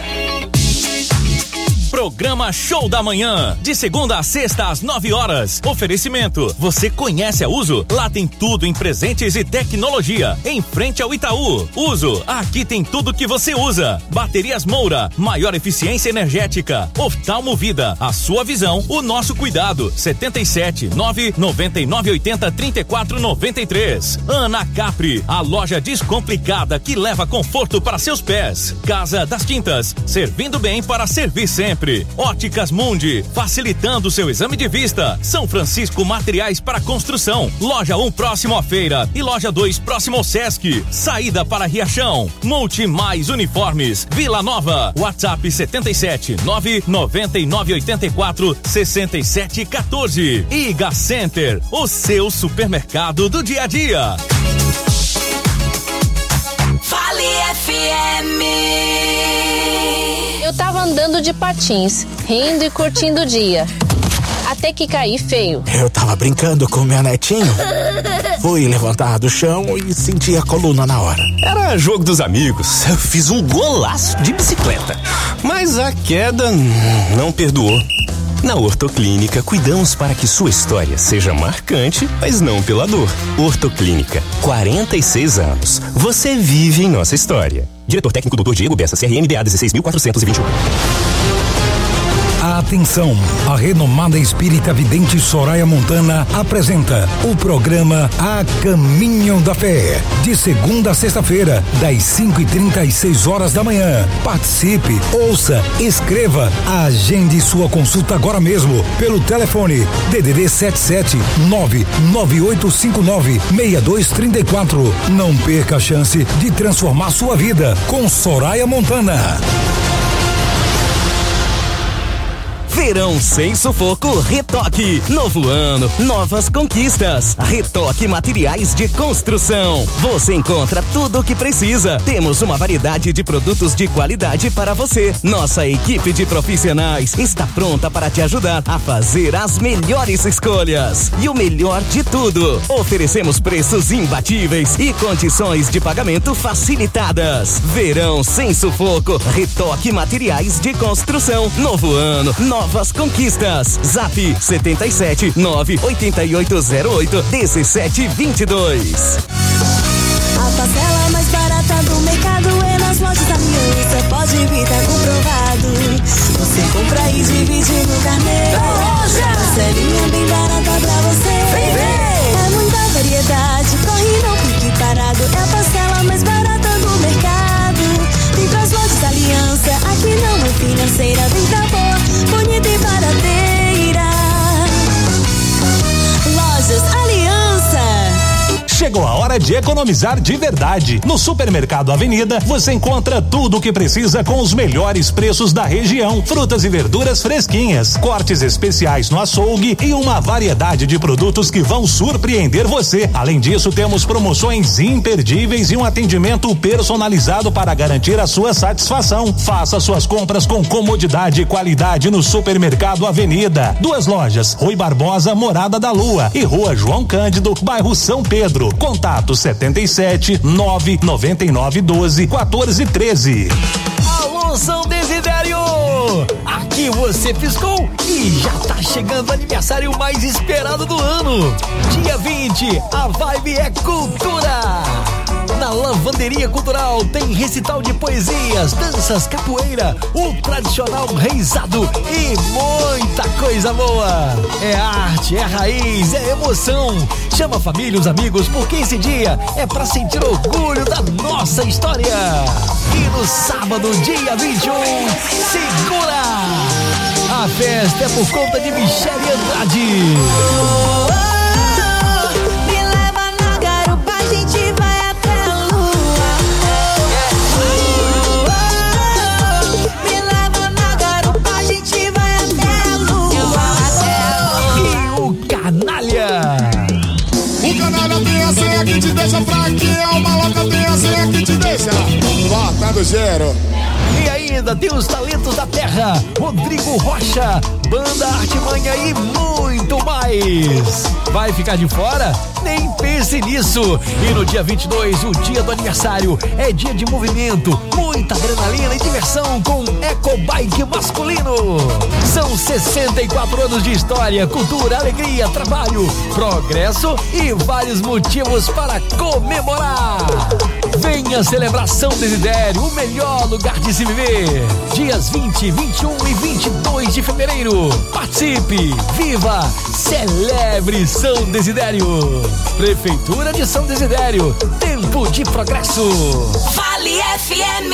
Programa Show da Manhã, de segunda a sexta às nove horas. Oferecimento, você conhece a Uso? Lá tem tudo em presentes e tecnologia, em frente ao Itaú. Uso, aqui tem tudo que você usa. Baterias Moura, maior eficiência energética. Oftalmo Vida, a sua visão, o nosso cuidado. setenta e sete, nove noventa e nove oitenta, trinta e quatro noventa e três. Ana Capri, a loja descomplicada que leva conforto para seus pés. Casa das Tintas, servindo bem para servir sempre. Óticas Mundi, facilitando seu exame de vista. São Francisco Materiais para Construção. Loja um próximo à feira e loja dois próximo ao Sesc. Saída para Riachão. Multi Mais Uniformes, Vila Nova. WhatsApp setenta e sete, nove noventa e nove oitenta e quatro, sessenta e sete quatorze. Iga Center, o seu supermercado do dia a dia. Vale F M. Eu tava andando de patins, rindo e curtindo o dia. Até que caí feio. Eu tava brincando com meu netinho. Fui levantar do chão e senti a coluna na hora. Era jogo dos amigos. Eu fiz um golaço de bicicleta. Mas a queda não perdoou. Na Ortoclínica, cuidamos para que sua história seja marcante, mas não pela dor. Ortoclínica, quarenta e seis anos. Você vive em nossa história. Diretor técnico doutor Diego Bessa, C R M B A dezesseis mil quatrocentos e vinte e um. Atenção, a renomada espírita vidente Soraya Montana apresenta o programa A Caminho da Fé, de segunda a sexta-feira, das cinco e trinta às seis horas da manhã. Participe, ouça, escreva, agende sua consulta agora mesmo pelo telefone D D D sete sete nove nove oito cinco nove seis dois três quatro. Não perca a chance de transformar sua vida com Soraya Montana. Verão sem sufoco, Retoque. Novo ano, novas conquistas. Retoque Materiais de Construção. Você encontra tudo o que precisa. Temos uma variedade de produtos de qualidade para você. Nossa equipe de profissionais está pronta para te ajudar a fazer as melhores escolhas. E o melhor de tudo, oferecemos preços imbatíveis e condições de pagamento facilitadas. Verão sem sufoco, Retoque Materiais de Construção. Novo ano, novas Novas conquistas. Zap setenta e sete nove oito oito zero oito um sete dois dois. A parcela mais barata do mercado é nas lojas Aliança. Pode vir, tá comprovado. Você compra e divide no carnê. Parcelinha bem barata pra você. Vem ver. É muita variedade, corre não fique parado. É a parcela mais barata do mercado. Vem pras lojas Aliança, aqui não é financeira. Vem pra boa, bonita e barateira. Lojas Aliança. Chegou a hora de economizar de verdade. No Supermercado Avenida, você encontra tudo o que precisa com os melhores preços da região. Frutas e verduras fresquinhas, cortes especiais no açougue e uma variedade de produtos que vão surpreender você. Além disso, temos promoções imperdíveis e um atendimento personalizado para garantir a sua satisfação. Faça suas compras com comodidade e qualidade no Supermercado Avenida. Duas lojas, Rui Barbosa, Morada da Lua e Rua João Cândido, bairro São Pedro. Contato setenta e sete nove noventa e nove doze quatorze treze. Alô, São Desidério! Aqui você piscou e já tá chegando o aniversário mais esperado do ano. Dia vinte, a vibe é cultura. Na Lavanderia Cultural tem recital de poesias, danças, capoeira, o tradicional reizado e muita coisa boa. É arte, é raiz, é emoção. Chama a família e os amigos, porque esse dia é pra sentir orgulho da nossa história. E no sábado, dia vinte e um, segura! A festa é por conta de Michele Andrade. Que te deixa fraquinha, uma louca tem a senha que te deixa botando gero. E ainda tem os talentos da terra, Rodrigo Rocha, Banda Artimanha e muito mais. Vai ficar de fora? Nem pense nisso. E no dia vinte e dois, o dia do aniversário, é dia de movimento, muita adrenalina e diversão com Ecobike masculino. São sessenta e quatro anos de história, cultura, alegria, trabalho, progresso e vários motivos para comemorar. Venha celebrar São Desidério, o melhor lugar de se viver. Dias vinte, vinte e um e vinte e dois de fevereiro. Participe, viva, celebre São Desidério. Prefeitura de São Desidério, tempo de progresso. Vale F M.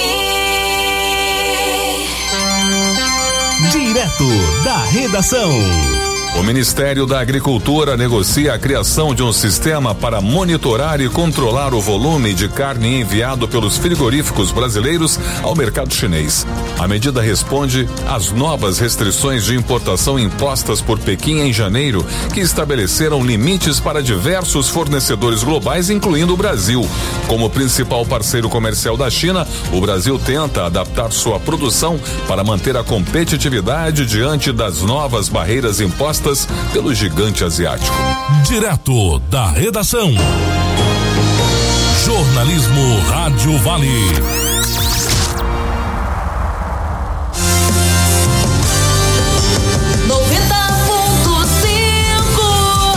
Direto da redação. O Ministério da Agricultura negocia a criação de um sistema para monitorar e controlar o volume de carne enviado pelos frigoríficos brasileiros ao mercado chinês. A medida responde às novas restrições de importação impostas por Pequim em janeiro, que estabeleceram limites para diversos fornecedores globais, incluindo o Brasil. Como principal parceiro comercial da China, o Brasil tenta adaptar sua produção para manter a competitividade diante das novas barreiras impostas pelo gigante asiático. Direto da redação. Jornalismo Rádio Vale. noventa ponto cinco.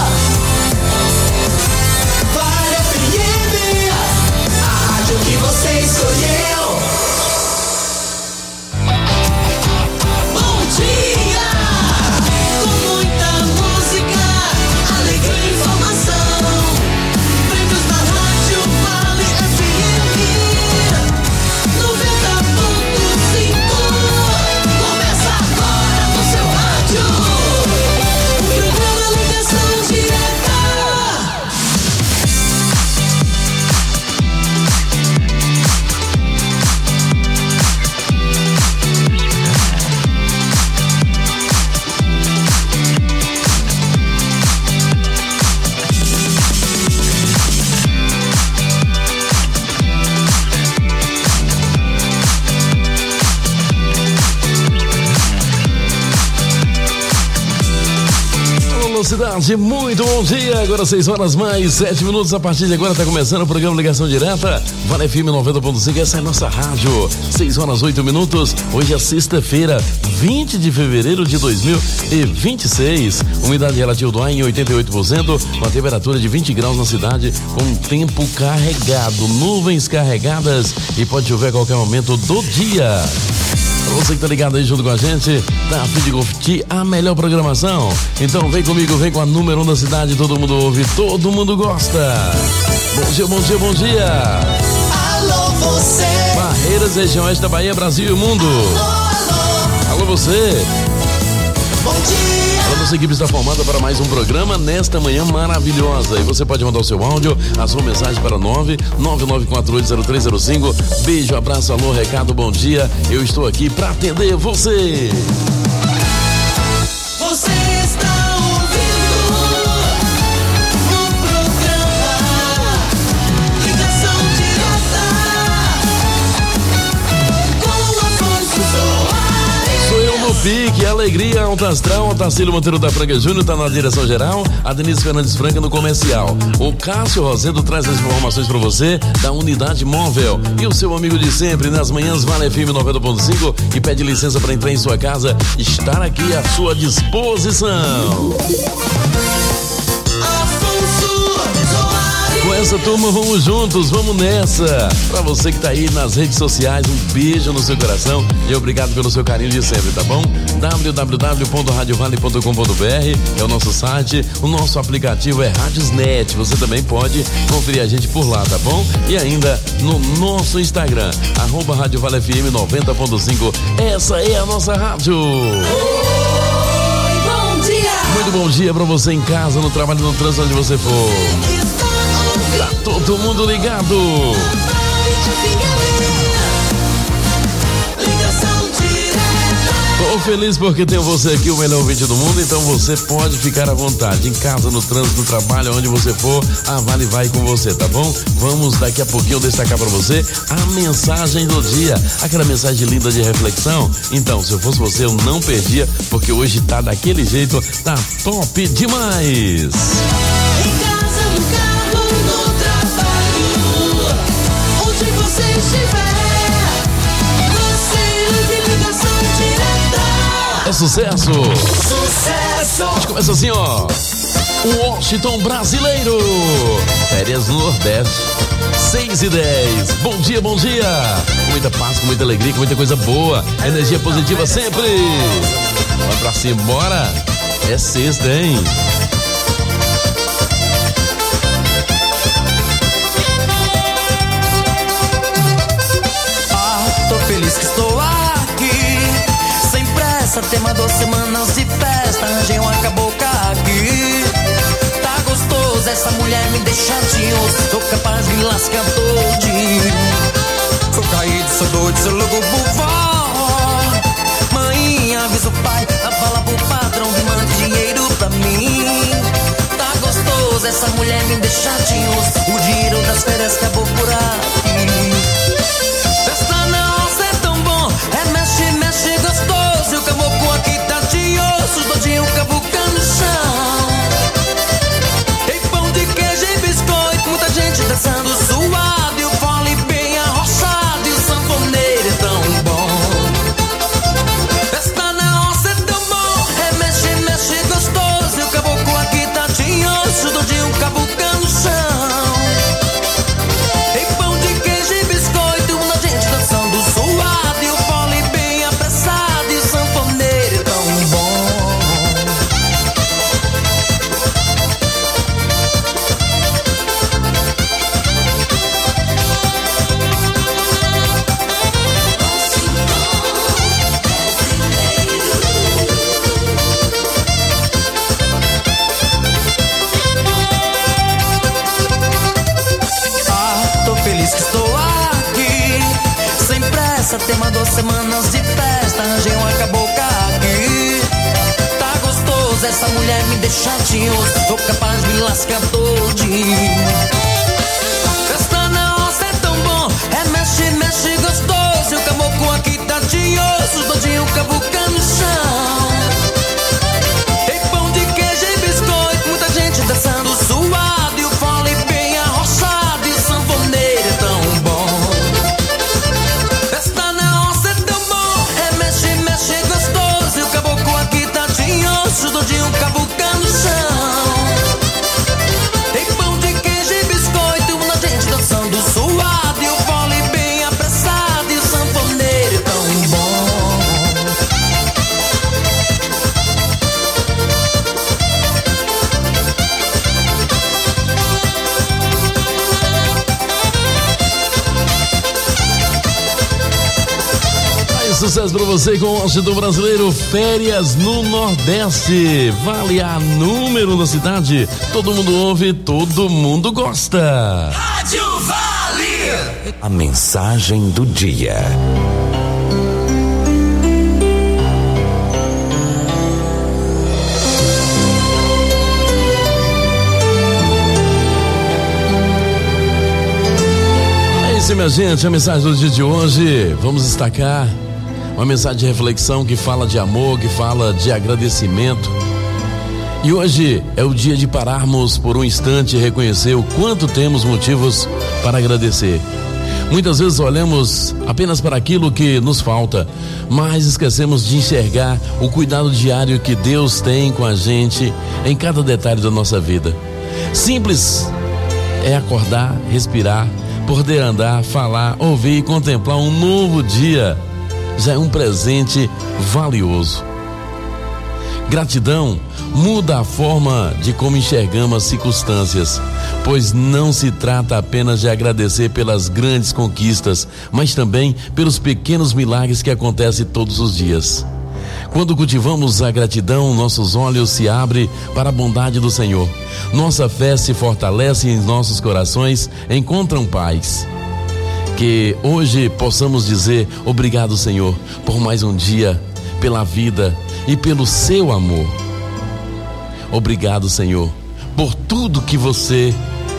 Vale F M, a rádio que você escolheu. Bom dia! velocidade, muito bom dia. Agora seis horas mais sete minutos. A partir de agora está começando o programa Ligação Direta. Vale F M noventa ponto cinco, essa é a nossa rádio. seis horas oito minutos. Hoje é sexta-feira, vinte de fevereiro de dois mil e vinte e seis. Umidade relativa do ar em oitenta e oito por cento. Com a temperatura de vinte graus na cidade. Com tempo carregado, nuvens carregadas. E pode chover a qualquer momento do dia. Você que tá ligado aí junto com a gente, tá a fim de curtir a melhor programação? Então vem comigo, vem com a número um da cidade, todo mundo ouve, todo mundo gosta. Bom dia, bom dia, bom dia. Alô, você. Barreiras, região oeste da Bahia, Brasil e mundo. Alô, alô. Alô, você. Bom dia. A nossa equipe está formada para mais um programa nesta manhã maravilhosa. E você pode mandar o seu áudio, a sua mensagem para nove nove nove quatro oito zero três zero cinco. Beijo, abraço, alô, recado, bom dia. Eu estou aqui para atender você. Você está ouvindo no programa Ligação Direta com Afonso Soares. Sou eu no pique, alegria, alta astral. O Tarcílio Monteiro da Franca Júnior está na direção geral, a Denise Fernandes Franca no comercial. O Cássio Rosedo traz as informações para você da unidade móvel. E o seu amigo de sempre, nas manhãs Vale F M noventa ponto cinco, que pede licença para entrar em sua casa, estar aqui à sua disposição. Com essa turma, vamos juntos, vamos nessa. Pra você que tá aí nas redes sociais, um beijo no seu coração e obrigado pelo seu carinho de sempre, tá bom? w w w ponto radio vale ponto com ponto b r é o nosso site, o nosso aplicativo é Radiosnet, você também pode conferir a gente por lá, tá bom? E ainda no nosso Instagram, arroba Rádio Vale F M noventa ponto cinco, essa é a nossa rádio. Oi, bom dia. Muito bom dia pra você em casa, no trabalho, no trânsito, onde você for. Tá todo mundo ligado. Tô feliz porque tenho você aqui, o melhor ouvinte do mundo, então você pode ficar à vontade, em casa, no trânsito, no trabalho, onde você for, a Vale vai com você, tá bom? Vamos daqui a pouquinho destacar pra você a mensagem do dia, aquela mensagem linda de reflexão. Então, se eu fosse você, eu não perdia, porque hoje tá daquele jeito, tá top demais. É sucesso! Sucesso! A gente começa assim, ó. O Washington brasileiro. Férias no Nordeste. seis e dez. Bom dia, bom dia. Com muita paz, com muita alegria, com muita coisa boa. Energia positiva sempre. Vai pra cima, bora. É sexta, hein? Ah, tô feliz que estou aqui. Tema duas semanas de festa, arranjei uma cabocla aqui. Tá gostoso, essa mulher me deixa de osso. Sou capaz de me lascar todinho. Sou caído, sou doido, sou louco por vó. Mãe, avisa o pai, a fala pro patrão que manda dinheiro pra mim. Tá gostoso, essa mulher me deixa de osso. O dinheiro das férias acabou por aqui. Festa na roça é tão bom, é mexe, mexe gostoso. O caboclo aqui tá de osso, todinho cavucando no chão. Tem pão de queijo e biscoito, muita gente dançando suado. E o fole bem arrochado, e o sanfoneiro é tão bom. Festa na roça é tão bom, é mexe, mexe gostoso. E o caboclo aqui tá de osso, todinho cavucando no chão. Tem pão de queijo e biscoito, muita gente dançando suado. E o fole bem apressado, e o sanfoneiro é tão bom. Ah, tô feliz que estou aqui. Sem pressa, tema duas semanas de festa, arranjei uma cabocla aqui. Tá gostoso, essa mulher me deixa de osso. Sou capaz de me lascar todinho. Festa na roça é tão bom, é mexe, mexe gostoso. E o caboclo aqui tá de osso, todinho cavucando no chão. Tem pão de queijo e biscoito. sucesso pra você com o Washington Brasileiro, férias no Nordeste. Vale a número da cidade. Todo mundo ouve, todo mundo gosta. Rádio Vale. A mensagem do dia. É isso, minha gente, a mensagem do dia de hoje. Vamos destacar uma mensagem de reflexão que fala de amor, que fala de agradecimento. E hoje é o dia de pararmos por um instante e reconhecer o quanto temos motivos para agradecer. Muitas vezes olhamos apenas para aquilo que nos falta, mas esquecemos de enxergar o cuidado diário que Deus tem com a gente em cada detalhe da nossa vida. Simples é acordar, respirar, poder andar, falar, ouvir e contemplar um novo dia. Já é um presente valioso. Gratidão muda a forma de como enxergamos as circunstâncias, pois não se trata apenas de agradecer pelas grandes conquistas, mas também pelos pequenos milagres que acontecem todos os dias. Quando cultivamos a gratidão, nossos olhos se abrem para a bondade do Senhor. Nossa fé se fortalece e em nossos corações encontram paz. Que hoje possamos dizer obrigado, Senhor, por mais um dia, pela vida e pelo seu amor. Obrigado, Senhor, por tudo que você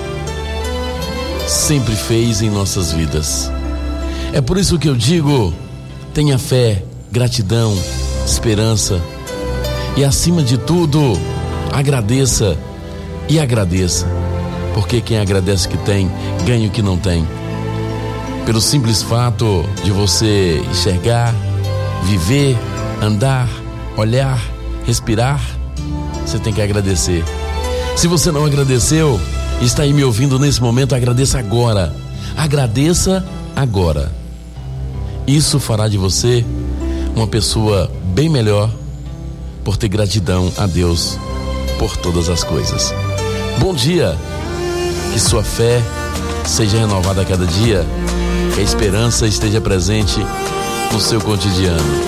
sempre fez em nossas vidas. É por isso que eu digo, tenha fé, gratidão, esperança e, acima de tudo, agradeça e agradeça, porque quem agradece o que tem, ganha o que não tem. Pelo simples fato de você enxergar, viver, andar, olhar, respirar, você tem que agradecer. Se você não agradeceu, está aí me ouvindo nesse momento, agradeça agora. Agradeça agora. Isso fará de você uma pessoa bem melhor por ter gratidão a Deus por todas as coisas. Bom dia, que sua fé seja renovada a cada dia, que a esperança esteja presente no seu cotidiano.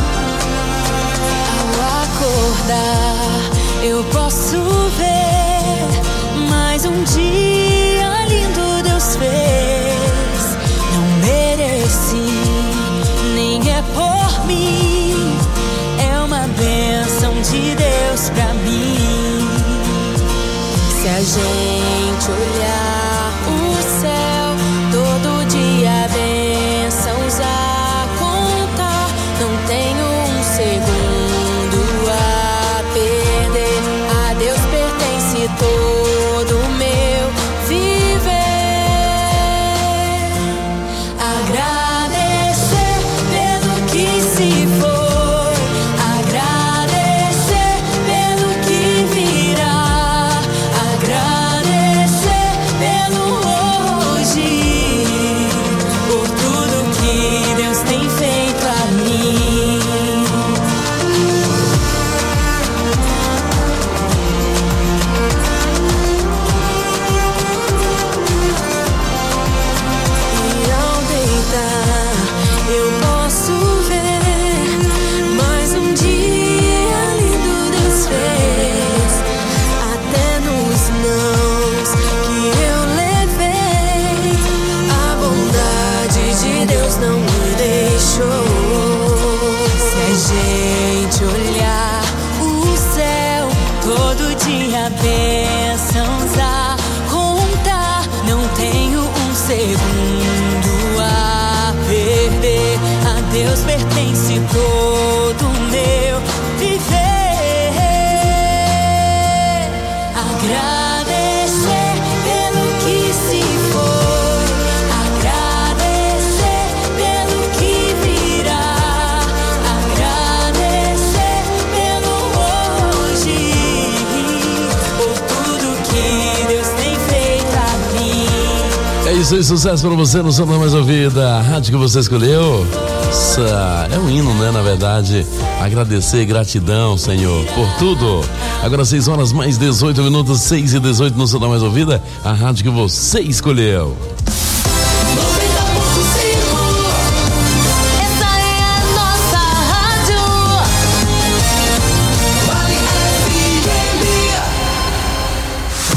Ao acordar, eu posso ver mais um dia lindo Deus fez. Não mereci, nem é por mim, é uma bênção de Deus pra mim. Se a gente olhar o céu, todo dia bênçãos a contar, não tenho um segundo a perder. A Deus pertence todo o meu viver. Agradecer pelo que se foi, agradecer pelo que virá, agradecer pelo hoje, por tudo que Deus tem feito a mim. E ao deitar, eu posso ver mais um dia lindo Deus fez. Até nos nãos que eu levei, a bondade de Deus não me deixou. Se a gente olhar o céu, todo dia bênçãos a contar, não tenho um segundo a perder. A Deus pertence todo o meu viver. Agradecer pelo que se foi, agradecer pelo que virá, agradecer pelo hoje, por tudo que Deus tem feito a mim. É isso aí, sucesso pra você no Som da Mais Ouvida. A rádio que você escolheu, essa é um hino, né? Na verdade, agradecer, gratidão, Senhor, por tudo. Agora seis horas mais dezoito minutos, seis e dezoito no Som da Mais Ouvida, a rádio que você escolheu.